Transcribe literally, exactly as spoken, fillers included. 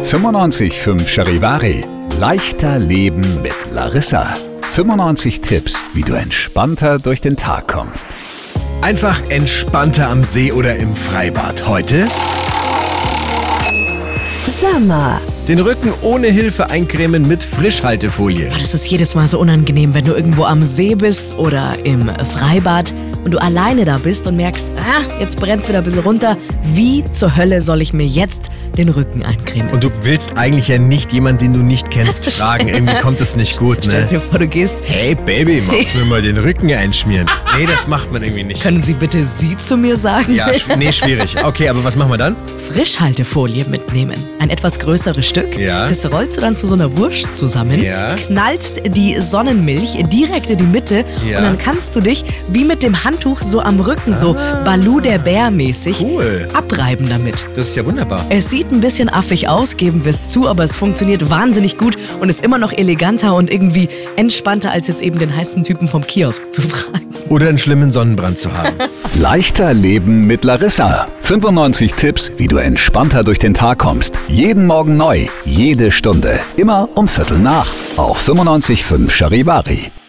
fünfundneunzig Komma fünf Charivari. Leichter Leben mit Larissa. fünfundneunzig Tipps, wie du entspannter durch den Tag kommst. Einfach entspannter am See oder im Freibad. Heute Sommer. den Rücken ohne Hilfe eincremen mit Frischhaltefolie. Das ist jedes Mal so unangenehm, wenn du irgendwo am See bist oder im Freibad und du alleine da bist und merkst, ah, jetzt brennt's wieder ein bisschen runter. Wie zur Hölle soll ich mir jetzt den Rücken eincremen? Und du willst eigentlich ja nicht jemanden, den du nicht kennst, fragen. Irgendwie kommt das nicht gut, Stell ne? dir vor, du gehst. Hey Baby, magst du mir mal den Rücken einschmieren? Nee, das macht man irgendwie nicht. Können Sie bitte Sie zu mir sagen? Ja, sch- nee, schwierig. Okay, aber was machen wir dann? Frischhaltefolie mitnehmen. Ein etwas größeres Stück. Ja. Das rollst du dann zu so einer Wurst zusammen, Ja. knallst die Sonnenmilch direkt in die Mitte Ja. und dann kannst du dich wie mit dem Handtuch so am Rücken, so Baloo der Bär mäßig, Cool. abreiben damit. Das ist ja wunderbar. Es sieht ein bisschen affig aus, geben wir es zu, aber es funktioniert wahnsinnig gut und ist immer noch eleganter und irgendwie entspannter, als jetzt eben den heißen Typen vom Kiosk zu fragen. Oder einen schlimmen Sonnenbrand zu haben. Leichter Leben mit Larissa. fünfundneunzig Tipps, wie du entspannter durch den Tag kommst. Jeden Morgen neu, jede Stunde. Immer um Viertel nach. Auf fünfundneunzig Komma fünf Charivari.